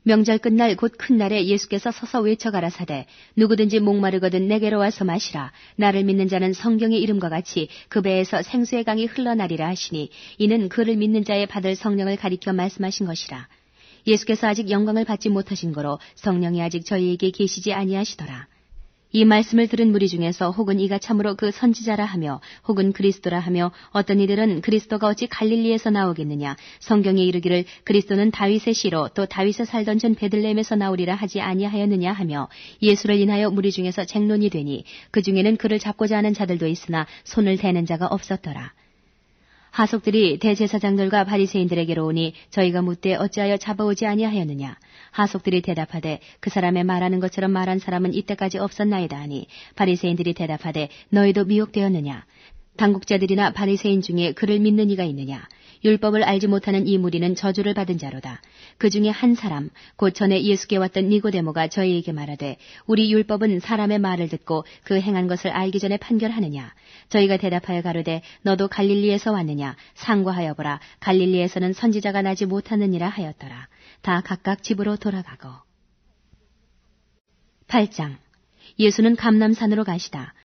명절 끝날 곧 큰 날에 예수께서 서서 외쳐가라사대 누구든지 목마르거든 내게로 와서 마시라. 나를 믿는 자는 성경의 이름과 같이 그 배에서 생수의 강이 흘러나리라 하시니 이는 그를 믿는 자의 받을 성령을 가리켜 말씀하신 것이라. 예수께서 아직 영광을 받지 못하신 거로 성령이 아직 저희에게 계시지 아니하시더라. 이 말씀을 들은 무리 중에서 혹은 이가 참으로 그 선지자라 하며 혹은 그리스도라 하며 어떤 이들은 그리스도가 어찌 갈릴리에서 나오겠느냐 성경에 이르기를 그리스도는 다윗의 씨로 또 다윗의 살던 전 베들레헴에서 나오리라 하지 아니하였느냐 하며 예수를 인하여 무리 중에서 쟁론이 되니 그 중에는 그를 잡고자 하는 자들도 있으나 손을 대는 자가 없었더라. 하속들이 대제사장들과 바리새인들에게로 오니 저희가 묻되 어찌하여 잡아오지 아니하였느냐. 하속들이 대답하되 그 사람의 말하는 것처럼 말한 사람은 이때까지 없었나이다 하니 바리새인들이 대답하되 너희도 미혹되었느냐. 당국자들이나 바리새인 중에 그를 믿는 이가 있느냐. 율법을 알지 못하는 이 무리는 저주를 받은 자로다. 그 중에 한 사람 곧 전에 예수께 왔던 니고데모가 저희에게 말하되 우리 율법은 사람의 말을 듣고 그 행한 것을 알기 전에 판결하느냐. 저희가 대답하여 가로되 너도 갈릴리에서 왔느냐. 상고하여 보라. 갈릴리에서는 선지자가 나지 못하느니라 하였더라. 다 각각 집으로 돌아가고. 8장. 예수는 감람산으로 가시다.